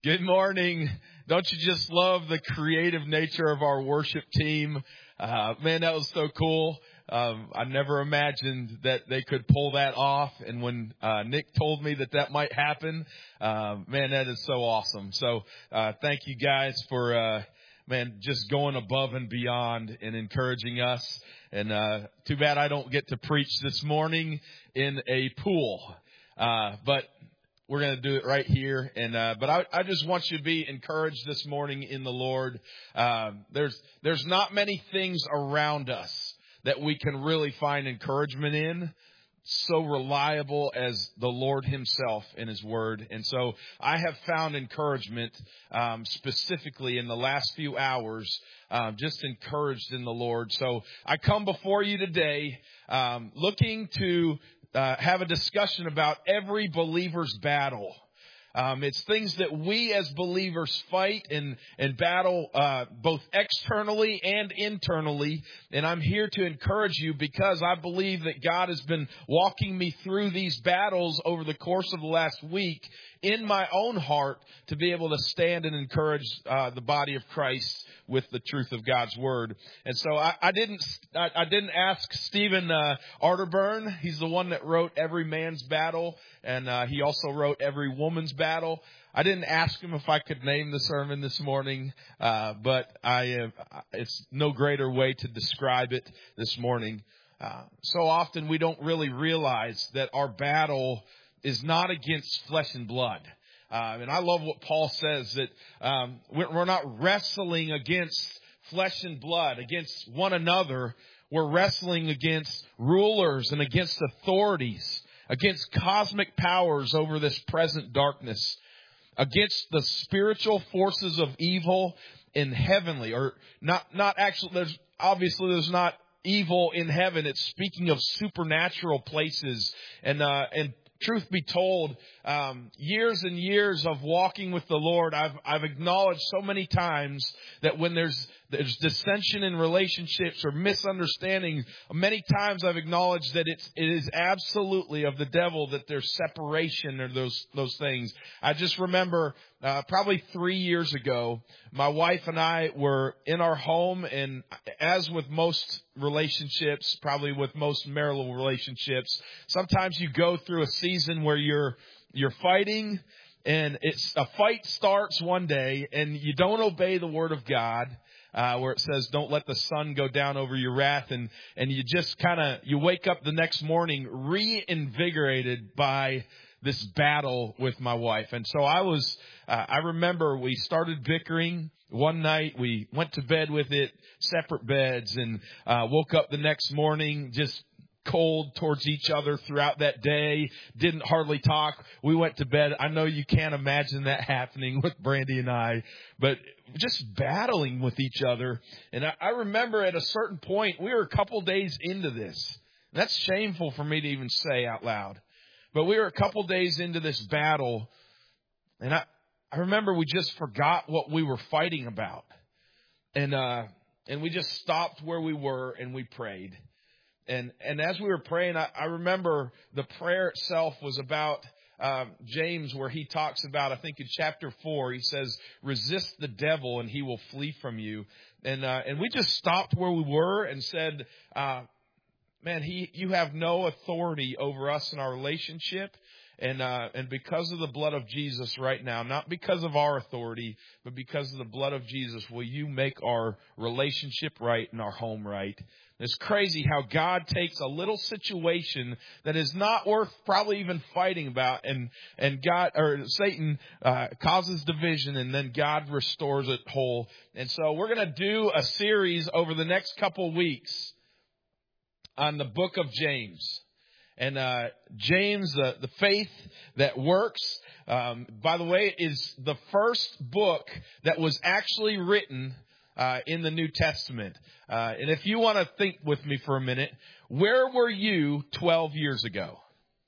Good morning. Don't you just love the creative nature of our worship team? Man, that was so cool. I never imagined that they could pull that off. And when Nick told me that might happen, man, that is so awesome. So thank you guys for, just going above and beyond and encouraging us. And too bad I don't get to preach this morning in a pool. But we're going to do it right here. And but I just want you to be encouraged this morning in the Lord. There's not many things around us that we can really find encouragement in, so reliable as the Lord himself in his word. And so I have found encouragement specifically in the last few hours, just encouraged in the Lord. So I come before you today looking to have a discussion about every believer's battle. It's things that we as believers fight and battle both externally and internally. And I'm here to encourage you because I believe that God has been walking me through these battles over the course of the last week in my own heart to be able to stand and encourage the body of Christ with the truth of God's word. And so I didn't ask Stephen Arterburn. He's the one that wrote Every Man's Battle, and he also wrote Every Woman's Battle. I didn't ask him if I could name the sermon this morning, but it's no greater way to describe it this morning. So often we don't really realize that our battle is not against flesh and blood. And I love what Paul says, that we're not wrestling against flesh and blood, against one another. We're wrestling against rulers and against authorities, against cosmic powers over this present darkness, against the spiritual forces of evil in heavenly, or not actually, there's not evil in heaven. It's speaking of supernatural places. And truth be told, years and years of walking with the Lord, I've acknowledged so many times that when there's dissension in relationships or misunderstanding, many times I've acknowledged that it is absolutely of the devil, that there's separation or those things. I just remember probably 3 years ago, my wife and I were in our home, and as with most relationships, probably with most marital relationships, sometimes you go through a season where you're fighting, and a fight starts one day and you don't obey the word of God, where it says, don't let the sun go down over your wrath. And you just you wake up the next morning reinvigorated by this battle with my wife. And so I remember we started bickering one night. We went to bed with it, separate beds, and woke up the next morning just cold towards each other throughout that day, didn't hardly talk. We went to bed. I know you can't imagine that happening with Brandy and I, but just battling with each other. And I remember at a certain point, we were a couple days into this. And that's shameful for me to even say out loud. But we were a couple days into this battle, and I remember we just forgot what we were fighting about. And we just stopped where we were and we prayed. And as we were praying, I remember the prayer itself was about James, where he talks about, I think in chapter 4, he says, resist the devil and he will flee from you. And we just stopped where we were and said, man, you have no authority over us in our relationship. And because of the blood of Jesus right now, not because of our authority, but because of the blood of Jesus, will you make our relationship right and our home right? It's crazy how God takes a little situation that is not worth probably even fighting about, and Satan causes division, and then God restores it whole. And so we're going to do a series over the next couple weeks on the book of James. And James, the faith that works, by the way, is the first book that was actually written in the New Testament. And if you want to think with me for a minute, where were you 12 years ago?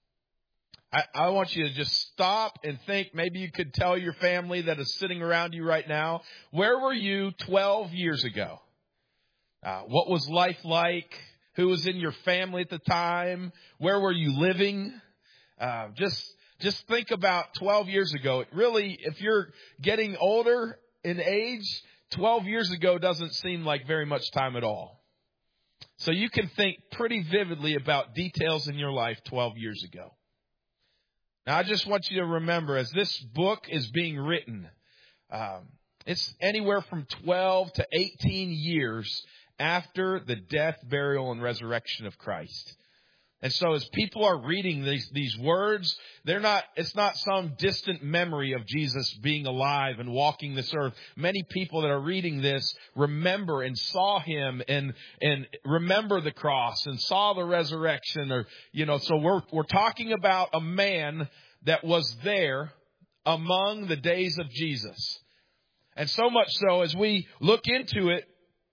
I want you to just stop and think. Maybe you could tell your family that is sitting around you right now, where were you 12 years ago? What was life like? Who was in your family at the time? Where were you living? Just Just think about 12 years ago. Really, if you're getting older in age, 12 years ago doesn't seem like very much time at all. So you can think pretty vividly about details in your life 12 years ago. Now, I just want you to remember, as this book is being written, it's anywhere from 12 to 18 years after the death, burial, and resurrection of Christ. And so as people are reading these words, it's not some distant memory of Jesus being alive and walking this earth. Many people that are reading this remember and saw him and remember the cross and saw the resurrection, so we're talking about a man that was there among the days of Jesus. And so much so as we look into it,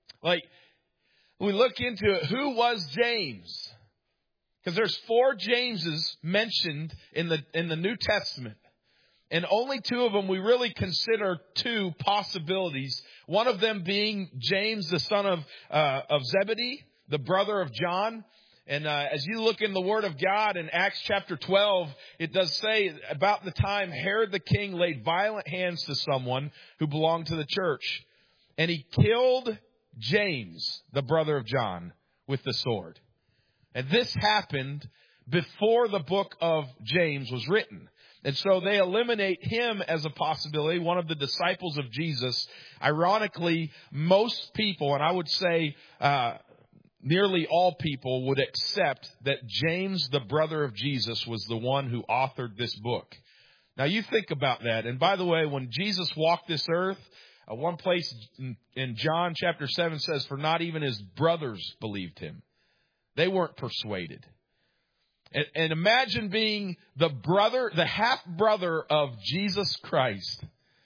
who was James? Because there's 4 Jameses mentioned in the New Testament. And only 2 of them we really consider 2 possibilities. One of them being James, the son of Zebedee, the brother of John. And as you look in the Word of God in Acts chapter 12, it does say about the time Herod the king laid violent hands to someone who belonged to the church. And he killed James, the brother of John, with the sword. And this happened before the book of James was written. And so they eliminate him as a possibility, one of the disciples of Jesus. Ironically, most people, and I would say nearly all people, would accept that James, the brother of Jesus, was the one who authored this book. Now you think about that. And by the way, when Jesus walked this earth, one place in John chapter 7 says, "For not even his brothers believed him." They weren't persuaded. And imagine being the half brother of Jesus Christ.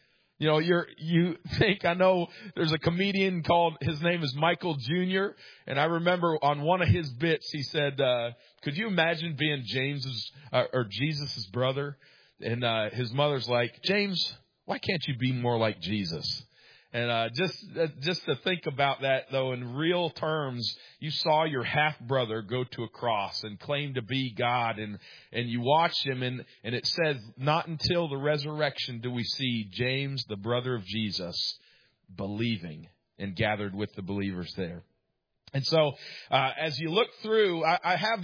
You think, I know there's a comedian his name is Michael Jr. And I remember on one of his bits, he said, could you imagine being James's or Jesus's brother? And his mother's like, "James, why can't you be more like Jesus?" And just to think about that, though, in real terms, you saw your half-brother go to a cross and claim to be God, and you watch him, and it says, not until the resurrection do we see James, the brother of Jesus, believing and gathered with the believers there. And so, as you look through, I have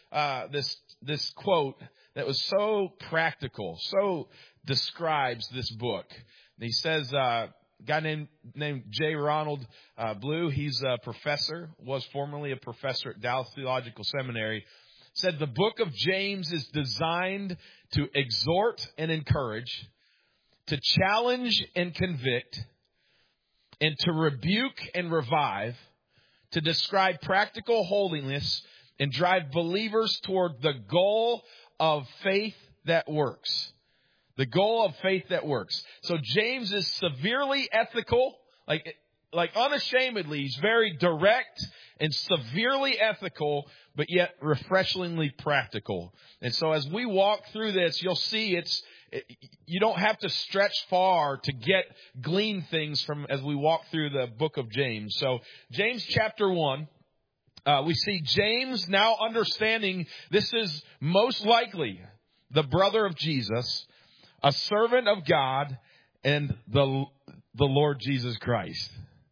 this quote that was so practical, so describes this book. And he says, a guy named J. Ronald Blue, he's a professor, was formerly a professor at Dallas Theological Seminary, said the book of James is designed to exhort and encourage, to challenge and convict, and to rebuke and revive, to describe practical holiness and drive believers toward the goal of faith that works. The goal of faith that works. So James is severely ethical, like unashamedly. He's very direct and severely ethical, but yet refreshingly practical. And so as we walk through this, you'll see you don't have to stretch far to glean things from as we walk through the book of James. So James chapter 1, we see James now understanding this is most likely the brother of Jesus, a servant of God and the Lord Jesus Christ.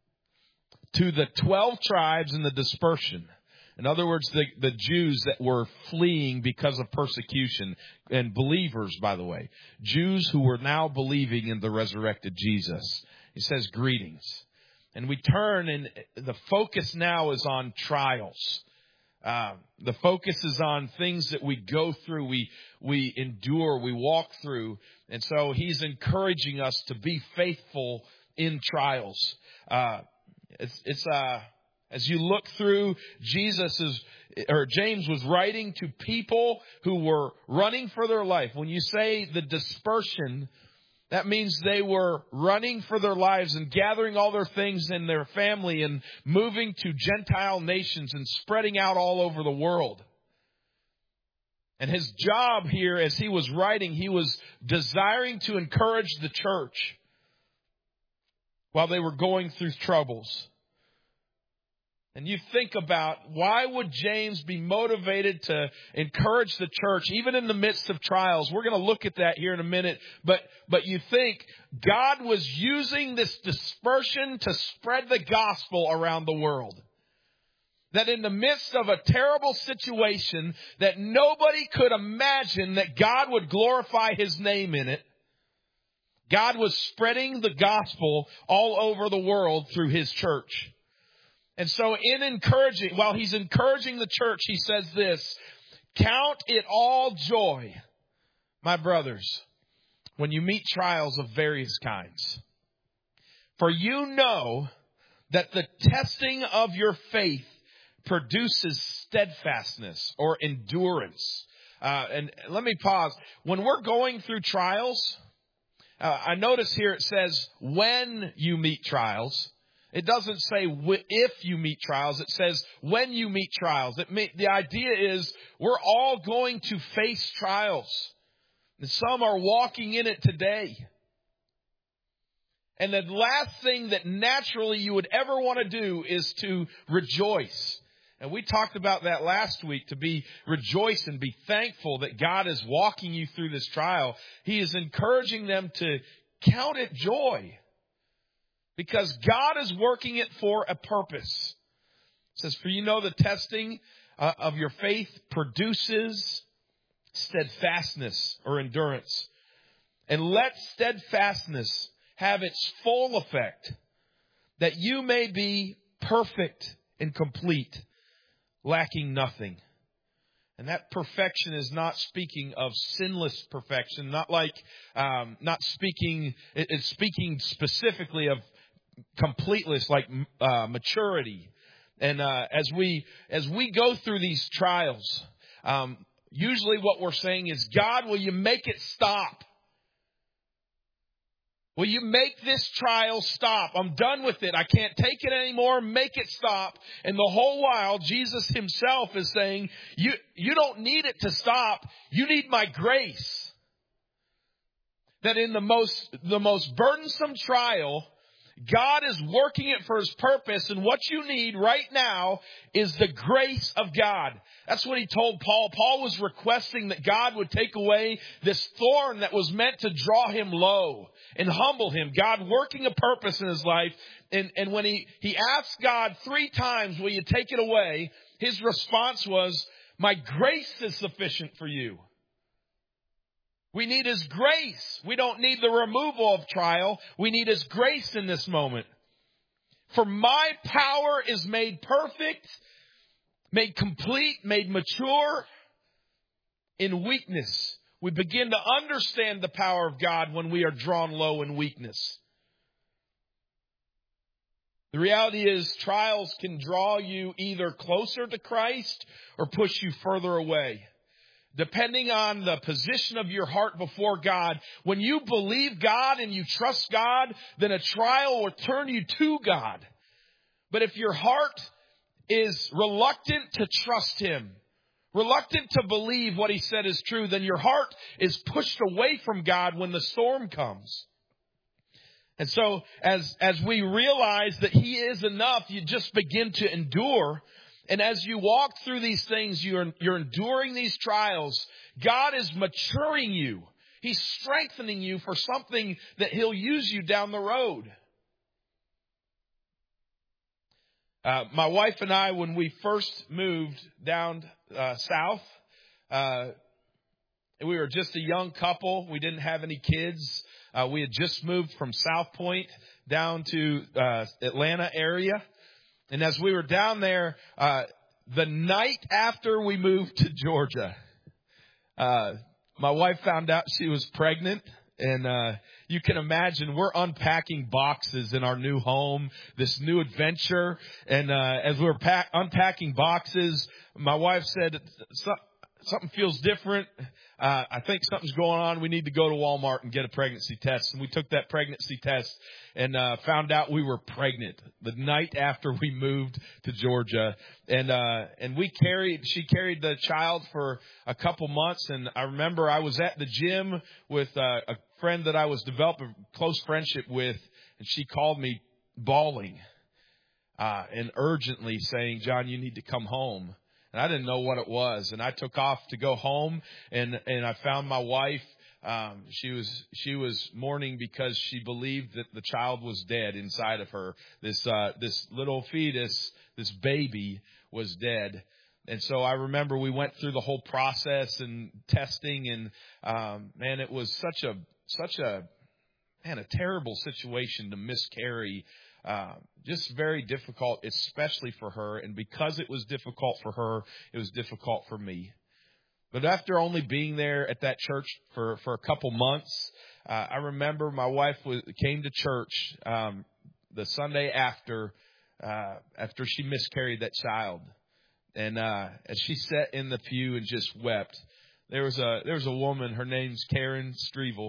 To the 12 tribes in the dispersion. In other words, the Jews that were fleeing because of persecution, and believers, by the way. Jews who were now believing in the resurrected Jesus. He says, greetings. And we turn, and the focus now is on trials. The focus is on things that we go through, we endure, we walk through. And so he's encouraging us to be faithful in trials. As you look through, James was writing to people who were running for their life. When you say the dispersion, that means they were running for their lives and gathering all their things in their family and moving to Gentile nations and spreading out all over the world. And his job here, as he was writing, he was desiring to encourage the church while they were going through troubles. And you think about, why would James be motivated to encourage the church, even in the midst of trials? We're going to look at that here in a minute. But you think God was using this dispersion to spread the gospel around the world. That in the midst of a terrible situation that nobody could imagine that God would glorify His name in it, God was spreading the gospel all over the world through His church. And so while He's encouraging the church, He says this: count it all joy, my brothers, when you meet trials of various kinds. For you know that the testing of your faith produces steadfastness or endurance. And let me pause. When we're going through trials, I notice here it says when you meet trials. It doesn't say if you meet trials. It says when you meet trials. The idea is we're all going to face trials. And some are walking in it today. And the last thing that naturally you would ever want to do is to rejoice. And we talked about that last week, to be rejoice and be thankful that God is walking you through this trial. He is encouraging them to count it joy. Because God is working it for a purpose. It says, for you know the testing of your faith produces steadfastness or endurance. And let steadfastness have its full effect, that you may be perfect and complete, lacking nothing. And that perfection is not speaking of sinless perfection, it's speaking specifically of completeness, like maturity. And as we go through these trials, usually what we're saying is, God, will you make it stop? Will you make this trial stop? I'm done with it. I can't take it anymore. Make it stop. And the whole while, Jesus Himself is saying, you don't need it to stop. You need my grace. That in the most burdensome trial, God is working it for His purpose, and what you need right now is the grace of God. That's what He told Paul. Paul was requesting that God would take away this thorn that was meant to draw him low and humble him. God working a purpose in his life. And when he asked God 3 times, will you take it away? His response was, my grace is sufficient for you. We need His grace. We don't need the removal of trial. We need His grace in this moment. For my power is made perfect, made complete, made mature in weakness. We begin to understand the power of God when we are drawn low in weakness. The reality is, trials can draw you either closer to Christ or push you further away. Depending on the position of your heart before God. When you believe God and you trust God, then a trial will turn you to God. But if your heart is reluctant to trust Him, reluctant to believe what He said is true, then your heart is pushed away from God when the storm comes. And so as we realize that He is enough, you just begin to endure. And as you walk through these things, you're enduring these trials. God is maturing you. He's strengthening you for something that He'll use you down the road. My wife and I, when we first moved down south, we were just a young couple. We didn't have any kids. We had just moved from South Point down to Atlanta area. And as we were down there, the night after we moved to Georgia, my wife found out she was pregnant. And you can imagine we're unpacking boxes in our new home, this new adventure. And as we were unpacking boxes, my wife said, something feels different. I think something's going on. We need to go to Walmart and get a pregnancy test. And we took that pregnancy test and found out we were pregnant the night after we moved to Georgia. And she carried the child for a couple months. And I remember I was at the gym with a friend that I was developing a close friendship with, and she called me bawling. and urgently saying, John, you need to come home. And I didn't know what it was. And I took off to go home, and I found my wife. She was mourning because she believed that the child was dead inside of her. This little fetus, this baby was dead. And so I remember we went through the whole process and testing, and man, it was such a terrible situation to miscarry. Just very difficult, especially for her. And because it was difficult for her, it was difficult for me. But after only being there at that church for a couple months, I remember my wife came to church the Sunday after she miscarried that child. And as she sat in the pew and just wept, there was a woman, her name's Karen Strevel.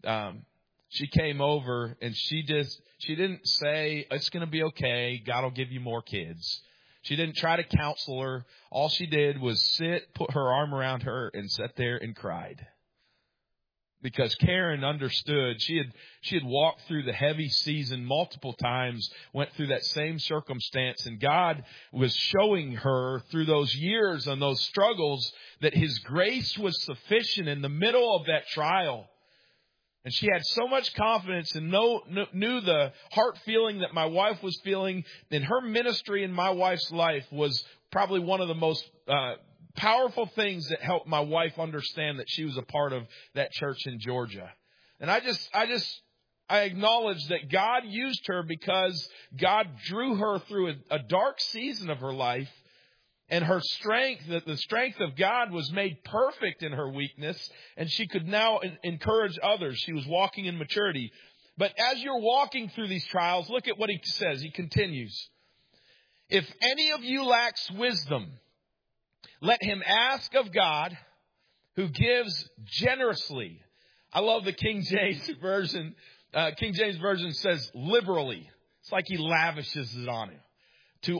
She came over and she didn't say, it's going to be okay, God will give you more kids. She didn't try to counsel her. All she did was put her arm around her and sat there and cried. Because Karen understood. She had walked through the heavy season multiple times, went through that same circumstance, and God was showing her through those years and those struggles that His grace was sufficient in the middle of that trial. And she had so much confidence and knew the heart feeling that my wife was feeling. And her ministry in my wife's life was probably one of the most powerful things that helped my wife understand that she was a part of that church in Georgia. And I acknowledge that God used her because God drew her through a dark season of her life. And her strength, that the strength of God was made perfect in her weakness, and she could now encourage others. She was walking in maturity. But as you're walking through these trials, look at what he says. He continues. If any of you lacks wisdom, let him ask of God, who gives generously. I love the King James Version. King James Version says liberally. It's like he lavishes it on him. To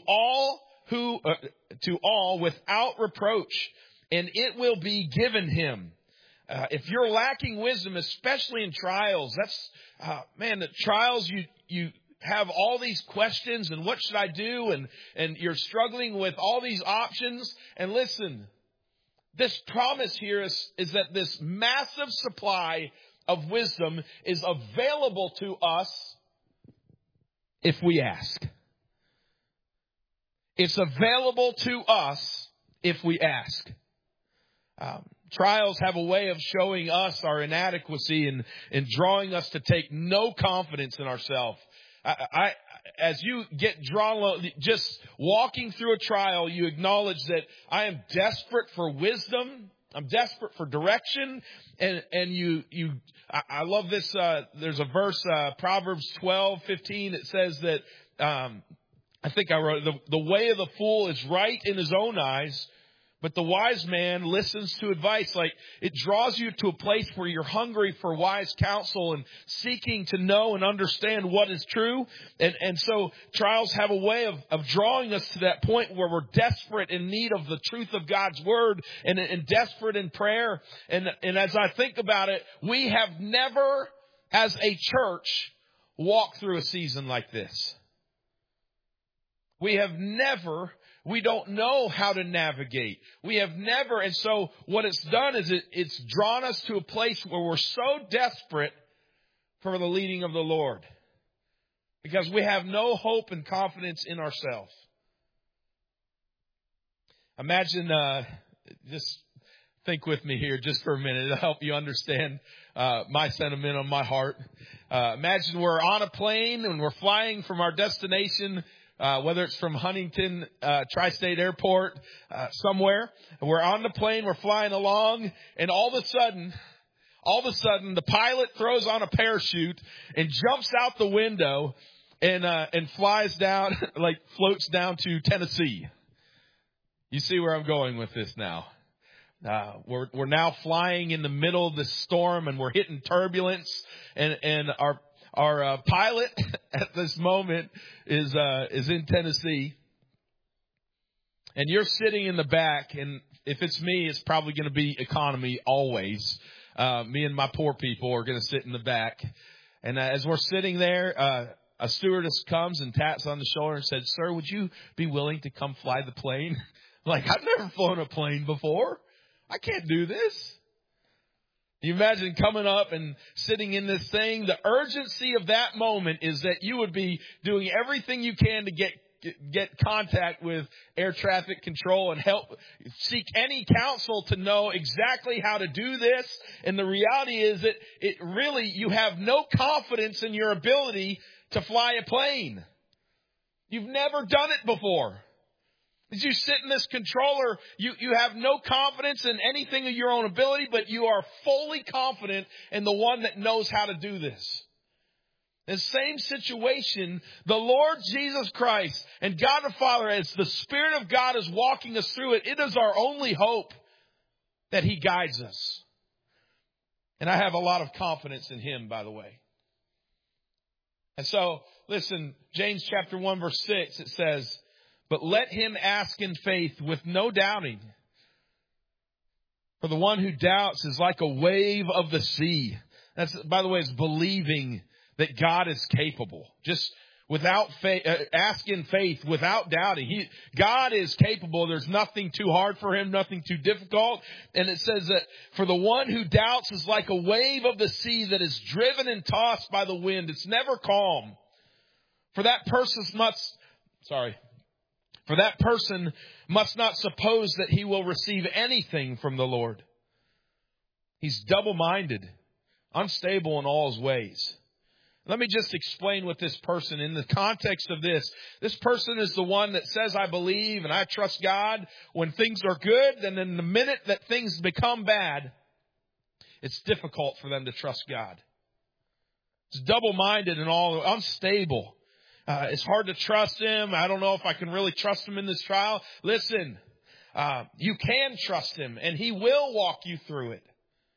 all without reproach, and it will be given him. If you're lacking wisdom, especially in trials, that's the trials you have all these questions and what should I do, and you're struggling with all these options. And listen, this promise here is that this massive supply of wisdom is available to us if we ask. It's available to us if we ask. Trials have a way of showing us our inadequacy and drawing us to take no confidence in ourselves. As you get drawn, just walking through a trial, you acknowledge that I am desperate for wisdom. I'm desperate for direction. And I love this. There's a verse, Proverbs 12:15. It says that, I think I wrote, the way of the fool is right in his own eyes, but the wise man listens to advice. Like, it draws you to a place where you're hungry for wise counsel and seeking to know and understand what is true. And so trials have a way of drawing us to that point where we're desperate in need of the truth of God's word and desperate in prayer. And as I think about it, we have never, as a church, walked through a season like this. We don't know how to navigate. We have never, and so what it's done is it's drawn us to a place where we're so desperate for the leading of the Lord. Because we have no hope and confidence in ourselves. Imagine, just think with me here just for a minute. It'll help you understand my sentiment on my heart. Imagine we're on a plane and we're flying from our destination, whether it's from Huntington Tri-State Airport, somewhere. We're on the plane, we're flying along, and all of a sudden, the pilot throws on a parachute and jumps out the window and flies down, like floats down to Tennessee. You see where I'm going with this now. We're now flying in the middle of the storm, and we're hitting turbulence, and our pilot at this moment is in Tennessee, and you're sitting in the back. And if it's me, it's probably going to be economy always. Me and my poor people are going to sit in the back. And as we're sitting there, a stewardess comes and taps on the shoulder and says, "Sir, would you be willing to come fly the plane?" Like, I've never flown a plane before. I can't do this. You imagine coming up and sitting in this thing. The urgency of that moment is that you would be doing everything you can to get contact with air traffic control and help seek any counsel to know exactly how to do this. And the reality is that you have no confidence in your ability to fly a plane. You've never done it before. As you sit in this controller, you have no confidence in anything of your own ability, but you are fully confident in the one that knows how to do this. In the same situation, the Lord Jesus Christ and God the Father, as the Spirit of God is walking us through it, it is our only hope that He guides us. And I have a lot of confidence in Him, by the way. And so, listen, James chapter 1, verse 6, it says, "But let him ask in faith with no doubting. For the one who doubts is like a wave of the sea." That's, by the way, is believing that God is capable. Just without faith, ask in faith without doubting. God is capable. There's nothing too hard for Him, nothing too difficult. And it says that for the one who doubts is like a wave of the sea that is driven and tossed by the wind. It's never calm. For that person must not suppose that he will receive anything from the Lord. He's double-minded, unstable in all his ways. Let me just explain what this person, in the context of this person is the one that says, "I believe and I trust God" when things are good. And then the minute that things become bad, it's difficult for them to trust God. It's double-minded and all unstable. It's hard to trust Him. I don't know if I can really trust Him in this trial. Listen, you can trust Him and He will walk you through it.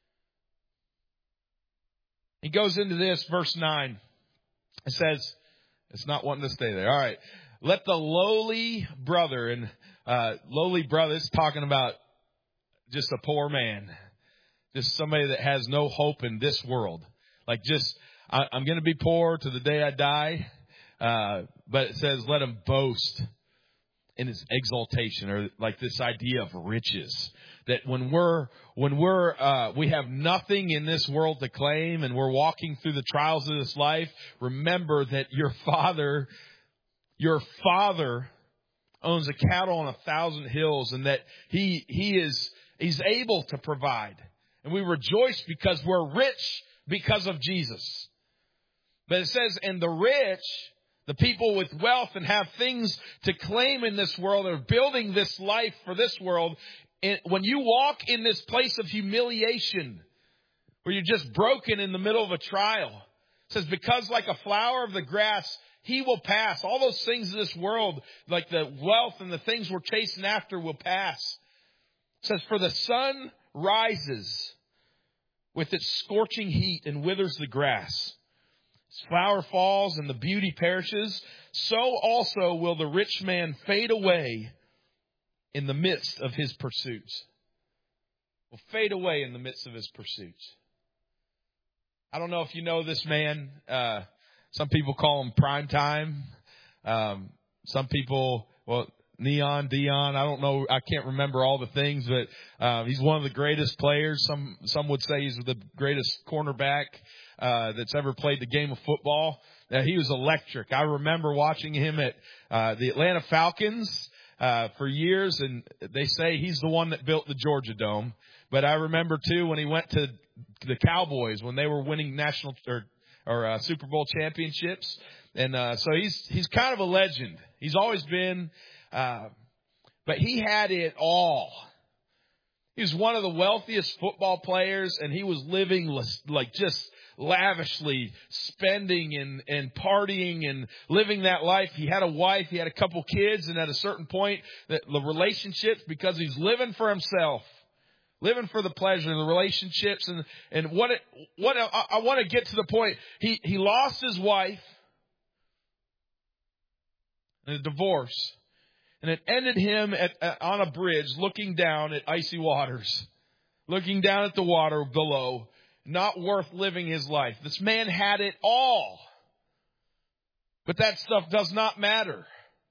He goes into this, verse 9. It says, it's not wanting to stay there. All right. "Let the lowly brother," and lowly brother is talking about just a poor man. Just somebody that has no hope in this world. Like I'm going to be poor to the day I die. But it says, "Let him boast in his exaltation," or like this idea of riches. That when we have nothing in this world to claim and we're walking through the trials of this life, remember that your Father owns a cattle on 1,000 hills, and that He's able to provide. And we rejoice because we're rich because of Jesus. But it says, "And the rich," the people with wealth and have things to claim in this world, are building this life for this world. And when you walk in this place of humiliation, where you're just broken in the middle of a trial, it says, "Because like a flower of the grass, he will pass." All those things in this world, like the wealth and the things we're chasing after, will pass. It says, "For the sun rises with its scorching heat and withers the grass. Its flower falls and the beauty perishes. So also will the rich man fade away in the midst of his pursuits." Will fade away in the midst of his pursuits. I don't know if you know this man. Some people call him Prime Time. Some people, Neon, Dion. I don't know. I can't remember all the things, but he's one of the greatest players. Some would say he's the greatest cornerback that's ever played the game of football. He was electric. I remember watching him at the Atlanta Falcons for years, and they say he's the one that built the Georgia Dome. But I remember too when he went to the Cowboys when they were winning national or Super Bowl championships, and so he's kind of a legend. He's always been, but he had it all. He was one of the wealthiest football players, and he was living like just lavishly, spending and partying and living that life. He had a wife, he had a couple kids, and at a certain point, the relationships, because he's living for himself, living for the pleasure of the relationships, and I want to get to the point. He lost his wife in a divorce, and it ended him on a bridge, looking down at icy waters, looking down at the water below. Not worth living his life. This man had it all. But that stuff does not matter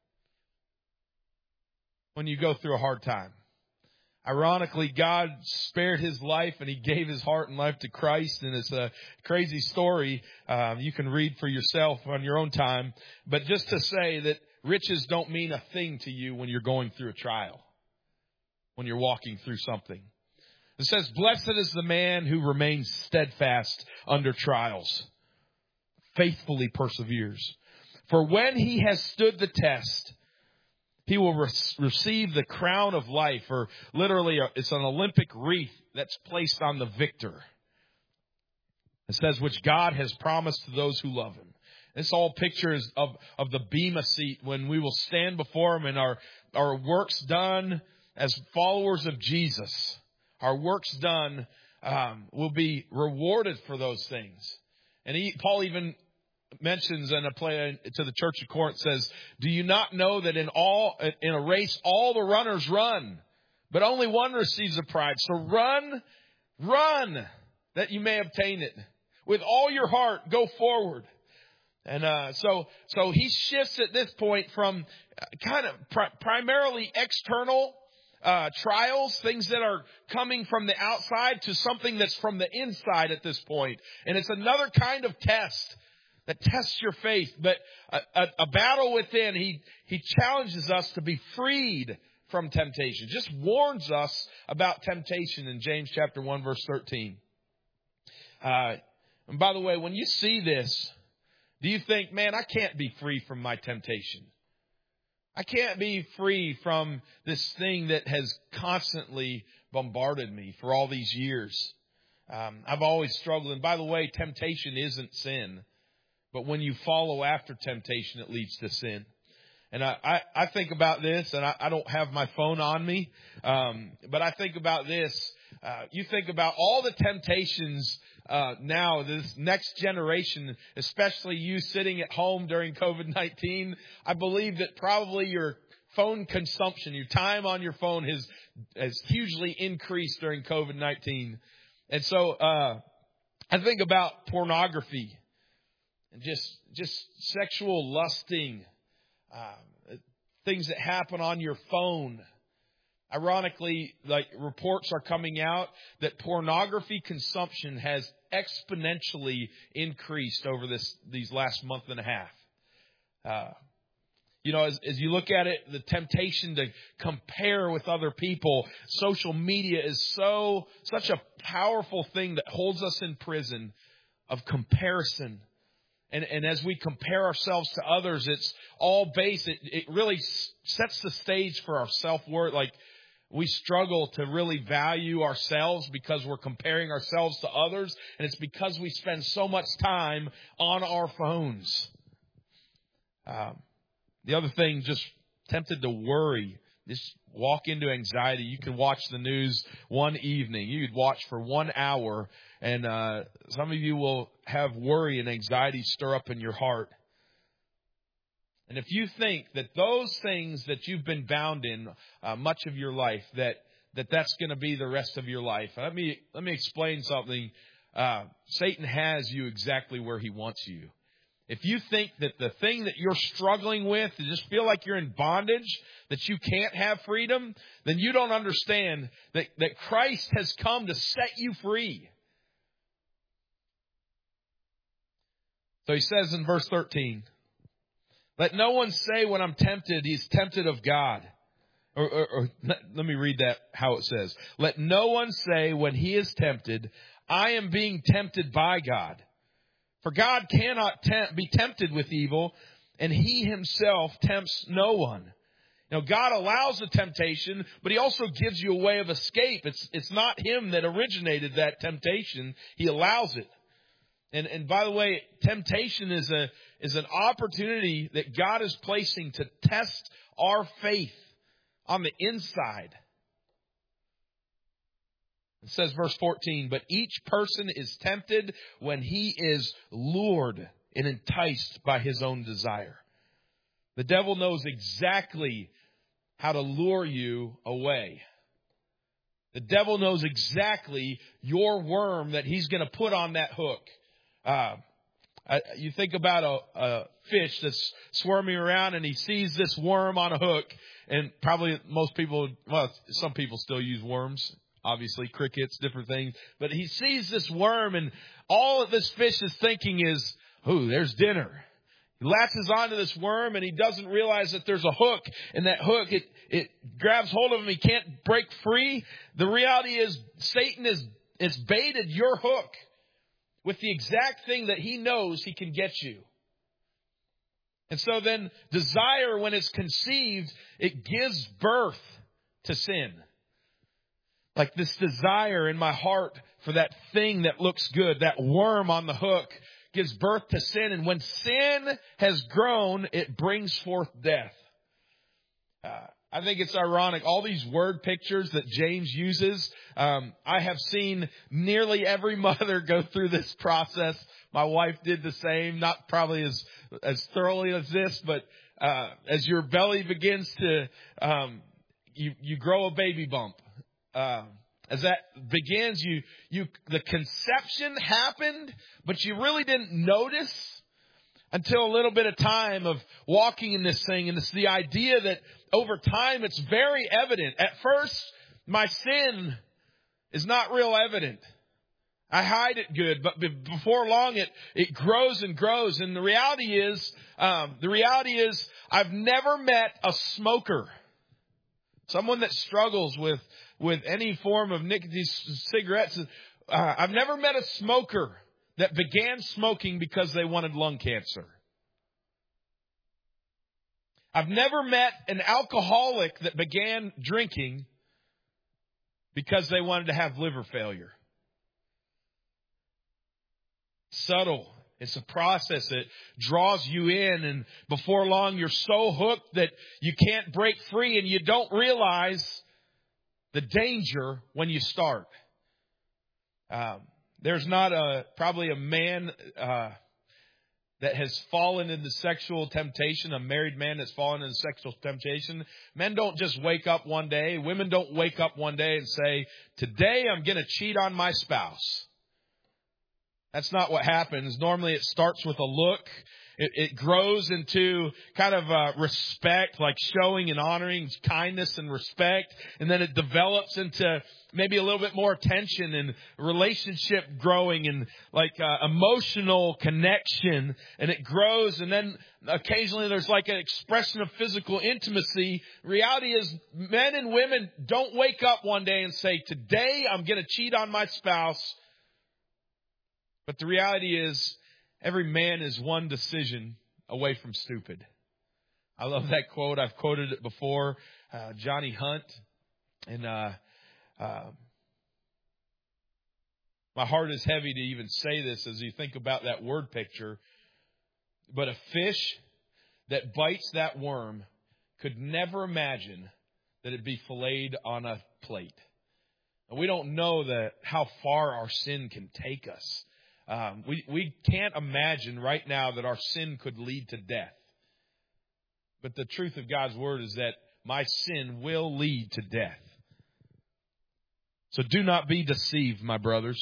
when you go through a hard time. Ironically, God spared his life and he gave his heart and life to Christ. And it's a crazy story. You can read for yourself on your own time. But just to say that riches don't mean a thing to you when you're going through a trial, when you're walking through something. It says, blessed is the man who remains steadfast under trials, faithfully perseveres. For when he has stood the test, he will receive the crown of life, or literally it's an Olympic wreath that's placed on the victor. It says, which God has promised to those who love him. This all pictures of the Bema seat when we will stand before him and our works done as followers of Jesus. Our works done will be rewarded for those things. And Paul even mentions in a play to the church of Corinth, says, do you not know that in a race all the runners run, but only one receives a prize? So run that you may obtain it. With all your heart, go forward. And so he shifts at this point from kind of primarily external trials, things that are coming from the outside, to something that's from the inside at this point. And it's another kind of test that tests your faith, but a battle within. He challenges us to be freed from temptation. Just warns us about temptation in James chapter 1, verse 13. And by the way, when you see this, do you think, man, I can't be free from my temptation? I can't be free from this thing that has constantly bombarded me for all these years. I've always struggled. And by the way, temptation isn't sin. But when you follow after temptation, it leads to sin. And I think about this, and I don't have my phone on me, but I think about this. You think about all the temptations now, this next generation, especially you sitting at home during COVID-19. I believe that probably your phone consumption, your time on your phone has hugely increased during COVID-19. And so I think about pornography. And just sexual lusting, things that happen on your phone. Ironically, like reports are coming out that pornography consumption has exponentially increased over these last month and a half. As you look at it, the temptation to compare with other people, social media is such a powerful thing that holds us in prison of comparison. And as we compare ourselves to others, it's all based, it really sets the stage for our self-worth. Like, we struggle to really value ourselves because we're comparing ourselves to others. And it's because we spend so much time on our phones. The other thing, just tempted to worry. Just walk into anxiety. You can watch the news one evening. You could watch for 1 hour. And some of you will have worry and anxiety stir up in your heart. And if you think that those things that you've been bound in much of your life, that's going to be the rest of your life, let me explain something. Satan has you exactly where he wants you. If you think that the thing that you're struggling with, you just feel like you're in bondage, that you can't have freedom, then you don't understand that Christ has come to set you free. So he says in verse 13, let no one say when I'm tempted, he's tempted of God. Or let me read that how it says. Let no one say when he is tempted, I am being tempted by God. For God cannot be tempted with evil, and he himself tempts no one. Now, God allows the temptation, but he also gives you a way of escape. It's not him that originated that temptation. He allows it. And by the way, temptation is an opportunity that God is placing to test our faith on the inside. It says, verse 14, but each person is tempted when he is lured and enticed by his own desire. The devil knows exactly how to lure you away. The devil knows exactly your worm that he's going to put on that hook. You think about a fish that's swarming around and he sees this worm on a hook, and probably some people still use worms, obviously crickets, different things, but he sees this worm and all that this fish is thinking is, "Ooh, there's dinner." He latches onto this worm and he doesn't realize that there's a hook, and that hook, it grabs hold of him. He can't break free. The reality is Satan has baited your hook with the exact thing that he knows he can get you. And so then desire, when it's conceived, it gives birth to sin. Like this desire in my heart for that thing that looks good, that worm on the hook, gives birth to sin. And when sin has grown, it brings forth death. I think it's ironic. All these word pictures that James uses, I have seen nearly every mother go through this process. My wife did the same, not probably as thoroughly as this, but as your belly begins to, you grow a baby bump. As that begins, the conception happened, but you really didn't notice until a little bit of time of walking in this thing. And it's the idea that over time, it's very evident. At first, my sin is not real evident. I hide it good, but before long, it grows and grows. And the reality is, I've never met a smoker, someone that struggles with any form of nicotine cigarettes. I've never met a smoker that began smoking because they wanted lung cancer. I've never met an alcoholic that began drinking because they wanted to have liver failure. Subtle. It's a process that draws you in, and before long you're so hooked that you can't break free, and you don't realize the danger when you start. There's not probably a man that has fallen into sexual temptation, a married man that's fallen into sexual temptation. Men don't just wake up one day. Women don't wake up one day and say, "Today I'm going to cheat on my spouse." That's not what happens. Normally it starts with a look. It grows into kind of respect, like showing and honoring kindness and respect. And then it develops into maybe a little bit more attention and relationship growing and like emotional connection. And it grows. And then occasionally there's like an expression of physical intimacy. Reality is men and women don't wake up one day and say, "Today I'm going to cheat on my spouse." But the reality is, every man is one decision away from stupid. I love that quote. I've quoted it before. Johnny Hunt. And my heart is heavy to even say this as you think about that word picture. But a fish that bites that worm could never imagine that it'd be filleted on a plate. And we don't know how far our sin can take us. We can't imagine right now that our sin could lead to death. But the truth of God's word is that my sin will lead to death. So do not be deceived, my brothers.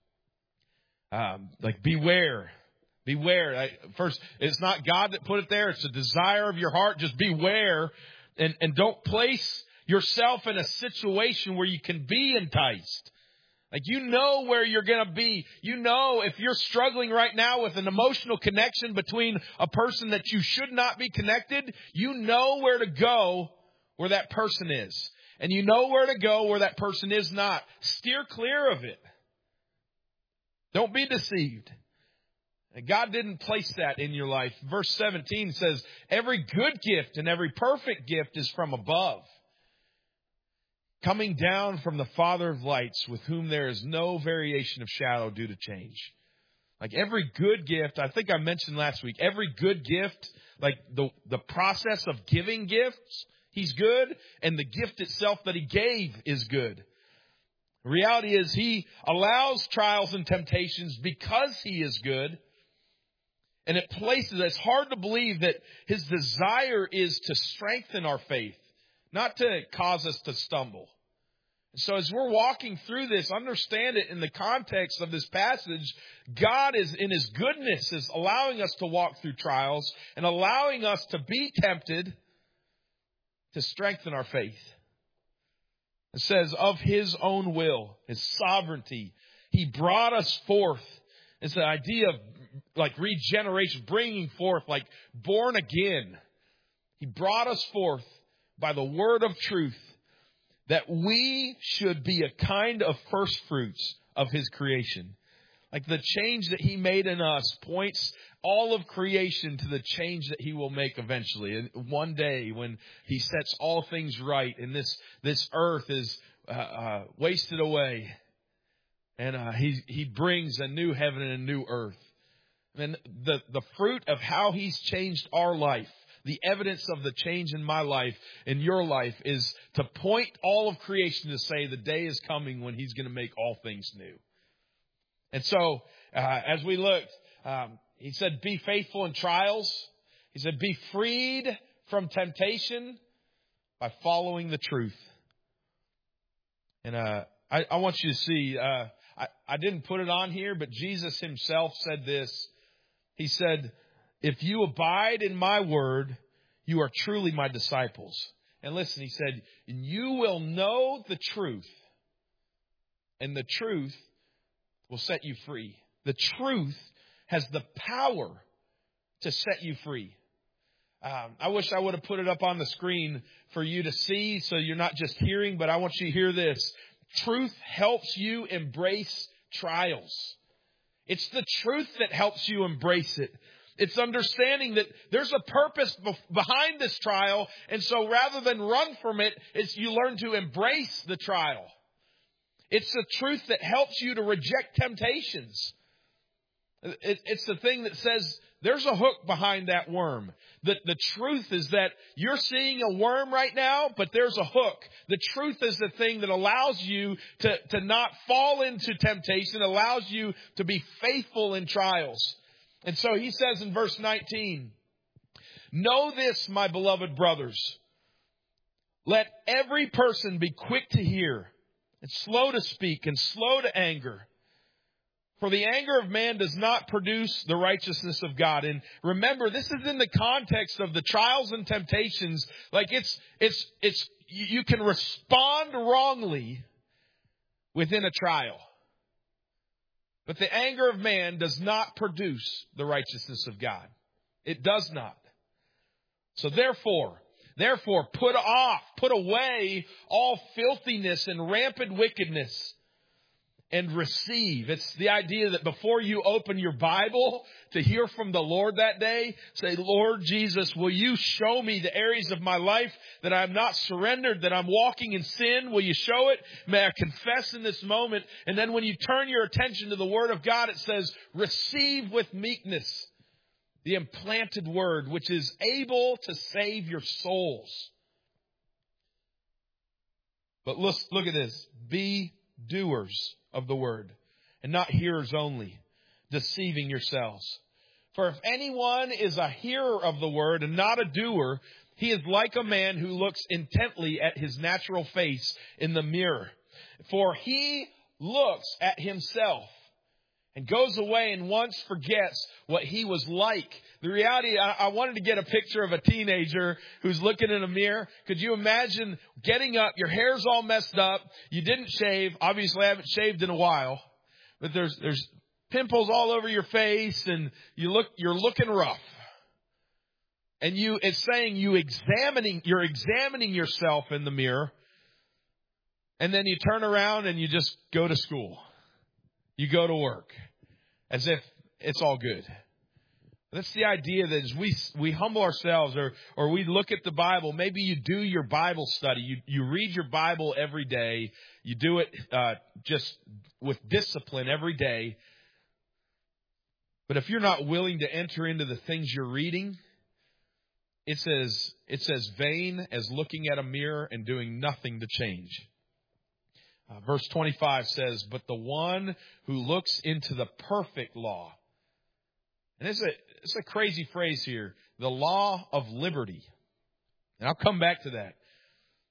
Beware. Beware. First, it's not God that put it there. It's a desire of your heart. Just beware and don't place yourself in a situation where you can be enticed. Like, you know where you're going to be. You know if you're struggling right now with an emotional connection between a person that you should not be connected, you know where to go where that person is. And you know where to go where that person is not. Steer clear of it. Don't be deceived. God didn't place that in your life. Verse 17 says, "Every good gift and every perfect gift is from above, coming down from the Father of lights, with whom there is no variation of shadow due to change." Like every good gift, I think I mentioned last week, every good gift, like the process of giving gifts, He's good, and the gift itself that He gave is good. The reality is He allows trials and temptations because He is good. And it's hard to believe that His desire is to strengthen our faith, not to cause us to stumble. So as we're walking through this, understand it in the context of this passage. God is, in His goodness, is allowing us to walk through trials and allowing us to be tempted to strengthen our faith. It says, of His own will, His sovereignty, He brought us forth. It's the idea of like regeneration, bringing forth, like born again. He brought us forth by the word of truth, that we should be a kind of first fruits of His creation. Like the change that He made in us points all of creation to the change that He will make eventually. And one day when He sets all things right and this earth is wasted away, and He brings a new heaven and a new earth. And the fruit of how He's changed our life, the evidence of the change in my life, in your life, is to point all of creation to say the day is coming when He's going to make all things new. And so, as we looked, He said, be faithful in trials. He said, be freed from temptation by following the truth. And I want you to see, I didn't put it on here, but Jesus Himself said this. He said, if you abide in my word, you are truly my disciples. And listen, He said, you will know the truth, and the truth will set you free. The truth has the power to set you free. I wish I would have put it up on the screen for you to see, so you're not just hearing, but I want you to hear this. Truth helps you embrace trials. It's the truth that helps you embrace it. It's understanding that there's a purpose behind this trial. And so rather than run from it, you learn to embrace the trial. It's the truth that helps you to reject temptations. It's the thing that says there's a hook behind that worm. The truth is that you're seeing a worm right now, but there's a hook. The truth is the thing that allows you to not fall into temptation, allows you to be faithful in trials. And so He says in verse 19, know this, my beloved brothers. Let every person be quick to hear and slow to speak and slow to anger. For the anger of man does not produce the righteousness of God. And remember, this is in the context of the trials and temptations. Like you can respond wrongly within a trial. But the anger of man does not produce the righteousness of God. It does not. So therefore, put away all filthiness and rampant wickedness, and receive. It's the idea that before you open your Bible to hear from the Lord that day, say, Lord Jesus, will you show me the areas of my life that I'm not surrendered, that I'm walking in sin? Will you show it? May I confess in this moment? And then when you turn your attention to the Word of God, it says, receive with meekness the implanted Word, which is able to save your souls. But look at this. Be doers of the word, and not hearers only, deceiving yourselves. For if anyone is a hearer of the word and not a doer, he is like a man who looks intently at his natural face in the mirror. For he looks at himself and goes away and once forgets what he was like. The reality, I wanted to get a picture of a teenager who's looking in a mirror. Could you imagine getting up, your hair's all messed up, you didn't shave, obviously I haven't shaved in a while, but there's pimples all over your face and you're looking rough. And it's saying you're examining yourself in the mirror, and then you turn around and you just go to school. You go to work as if it's all good. That's the idea that as we humble ourselves or we look at the Bible, maybe you do your Bible study. You read your Bible every day. You do it just with discipline every day. But if you're not willing to enter into the things you're reading, it's as vain as looking at a mirror and doing nothing to change. Verse 25 says, but the one who looks into the perfect law. And it's a crazy phrase here. The law of liberty. And I'll come back to that.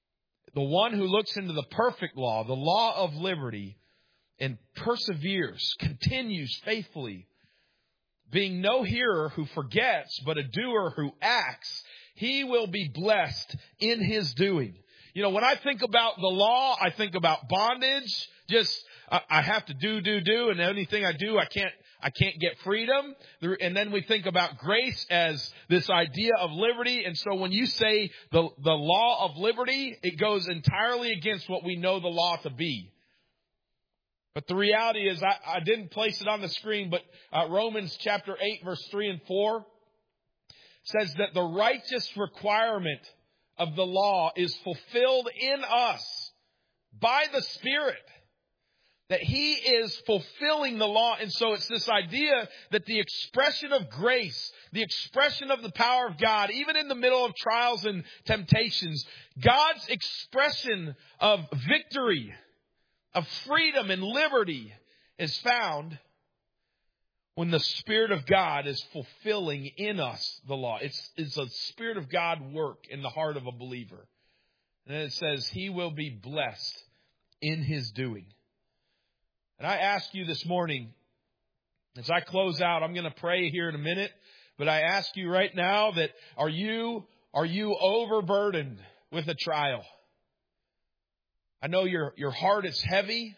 The one who looks into the perfect law, the law of liberty, and perseveres, continues faithfully, being no hearer who forgets, but a doer who acts, he will be blessed in his doing. You know, when I think about the law, I think about bondage. I have to do, and anything I do, I can't get freedom. And then we think about grace as this idea of liberty. And so when you say the law of liberty, it goes entirely against what we know the law to be. But the reality is, I didn't place it on the screen, but Romans chapter 8, verse 3 and 4 says that the righteous requirement of the law is fulfilled in us by the Spirit. That He is fulfilling the law. And so it's this idea that the expression of grace, the expression of the power of God, even in the middle of trials and temptations, God's expression of victory, of freedom and liberty is found when the Spirit of God is fulfilling in us the law. It's a Spirit of God work in the heart of a believer. And it says He will be blessed in His doing. And I ask you this morning, as I close out, I'm going to pray here in a minute, but I ask you right now that are you overburdened with a trial? I know your heart is heavy,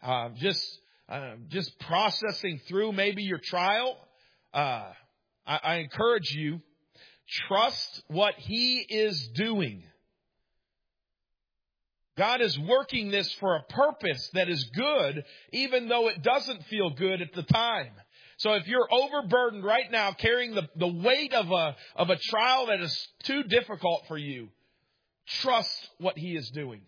just processing through maybe your trial. I encourage you, trust what He is doing. God is working this for a purpose that is good, even though it doesn't feel good at the time. So if you're overburdened right now, carrying the weight of a trial that is too difficult for you, trust what He is doing.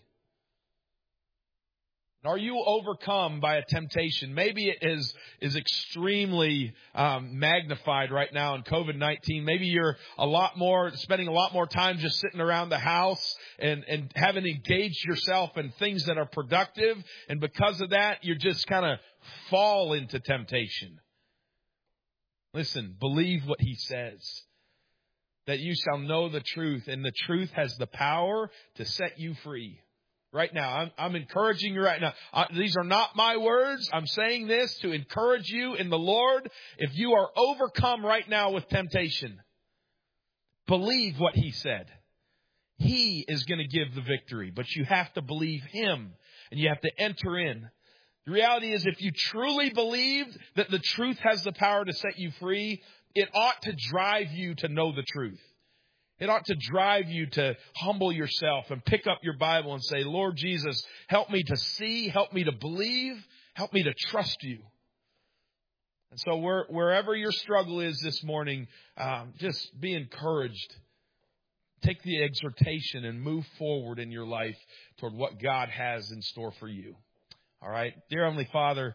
Are you overcome by a temptation? Maybe it is extremely magnified right now in COVID-19. Maybe you're spending a lot more time just sitting around the house and haven't engaged yourself in things that are productive. And because of that, you just kind of fall into temptation. Listen, believe what He says. That you shall know the truth, and the truth has the power to set you free. Right now, I'm encouraging you right now. These are not my words. I'm saying this to encourage you in the Lord. If you are overcome right now with temptation, believe what He said. He is going to give the victory, but you have to believe Him and you have to enter in. The reality is, if you truly believe that the truth has the power to set you free, it ought to drive you to know the truth. It ought to drive you to humble yourself and pick up your Bible and say, Lord Jesus, help me to see, help me to believe, help me to trust you. And so wherever your struggle is this morning, just be encouraged. Take the exhortation and move forward in your life toward what God has in store for you. All right. Dear Heavenly Father,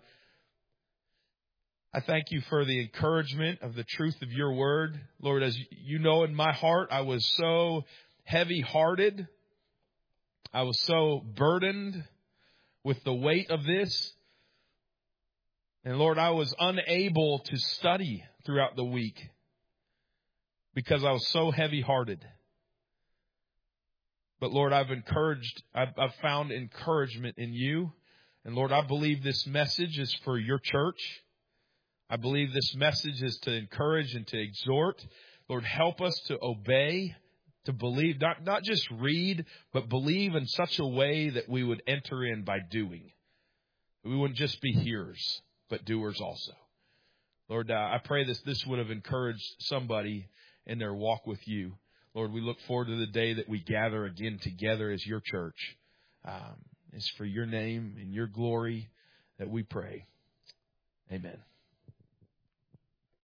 I thank You for the encouragement of the truth of Your word. Lord, as You know, in my heart, I was so heavy-hearted. I was so burdened with the weight of this. And Lord, I was unable to study throughout the week because I was so heavy-hearted. But Lord, I've found encouragement in You. And Lord, I believe this message is for Your church. I believe this message is to encourage and to exhort. Lord, help us to obey, to believe, not just read, but believe in such a way that we would enter in by doing. We wouldn't just be hearers, but doers also. Lord, I pray this would have encouraged somebody in their walk with You. Lord, we look forward to the day that we gather again together as Your church. It's for Your name and Your glory that we pray. Amen.